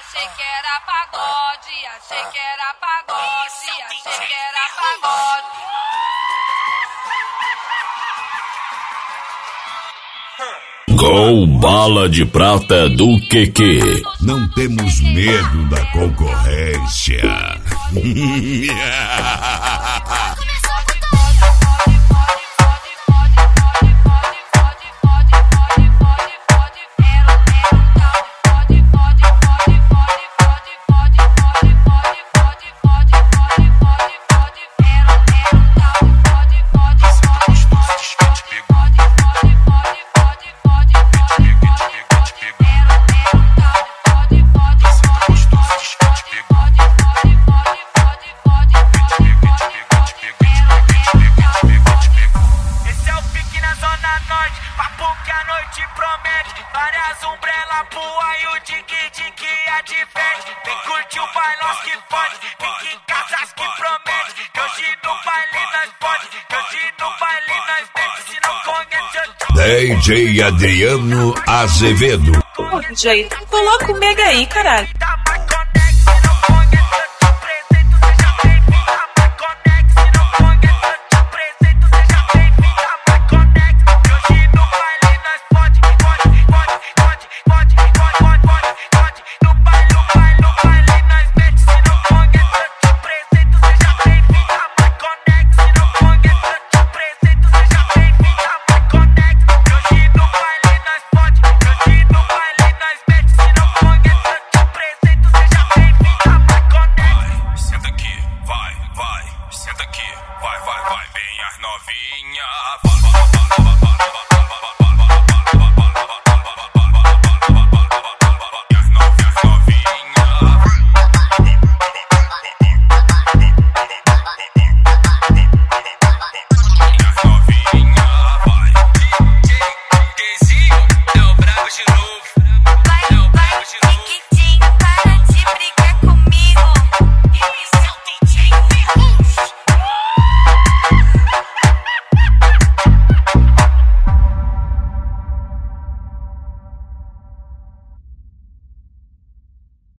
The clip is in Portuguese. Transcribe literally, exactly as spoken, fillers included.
achei que era pagode, achei que era pagode, achei que era pagode. Com bala de prata do Quequê. Não temos medo da concorrência. Várias umbrellas pro aí o tique-tique adverte. Vem curtir o bailão que pode, fique em casas que promete. Que hoje no baile nós pode, que hoje no baile nós mete. Se não conhece eu D J Adriano Azevedo. Pô, D J, coloca o Mega aí, caralho.